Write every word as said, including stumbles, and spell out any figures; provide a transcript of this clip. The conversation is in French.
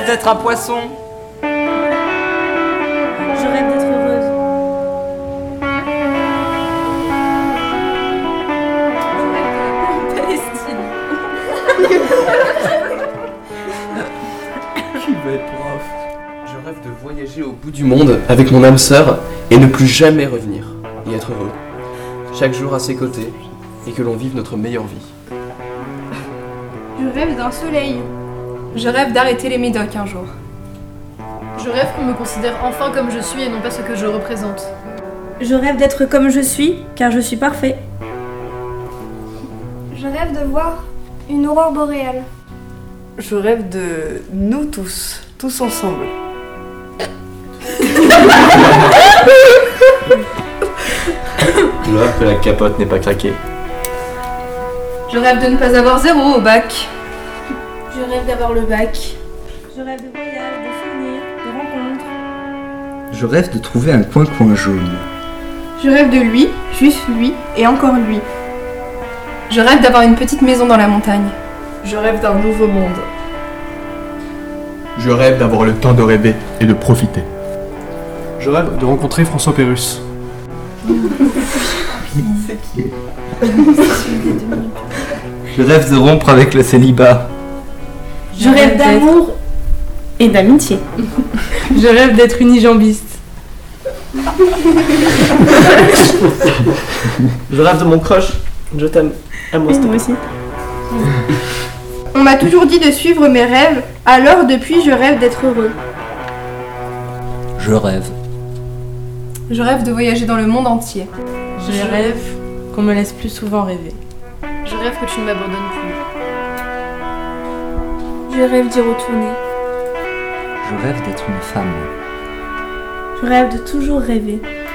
d'être un poisson. Je rêve d'être heureuse. Palestine. Qui veut être prof? Je rêve de voyager au bout du monde avec mon âme sœur et ne plus jamais revenir et être heureux. Chaque jour à ses côtés et que l'on vive notre meilleure vie. Je rêve d'un soleil. Je rêve d'arrêter les médocs un jour. Je rêve qu'on me considère enfin comme je suis et non pas ce que je représente. Je rêve d'être comme je suis, car je suis parfait. Je rêve de voir une aurore boréale. Je rêve de nous tous, tous ensemble. Je rêve que la capote n'est pas craquée. Je rêve de ne pas avoir zéro au bac. Je rêve d'avoir le bac. Je rêve de voyages, de souvenirs, de rencontres. Je rêve de trouver un coin-coin jaune. Je rêve de lui, juste lui, et encore lui. Je rêve d'avoir une petite maison dans la montagne. Je rêve d'un nouveau monde. Je rêve d'avoir le temps de rêver et de profiter. Je rêve de rencontrer François Pérusse. Je rêve de rompre avec le célibat. Je rêve d'amour et d'amitié. Je rêve d'être unijambiste. Je rêve de mon crush. Je t'aime. Aime-moi, s'il te plaît. Moi aussi. On m'a toujours dit de suivre mes rêves, alors depuis je rêve d'être heureux. Je rêve. Je rêve de voyager dans le monde entier. Je rêve qu'on me laisse plus souvent rêver. Je rêve que tu ne m'abandonnes plus. Je rêve d'y retourner. Je rêve d'être une femme. Je rêve de toujours rêver.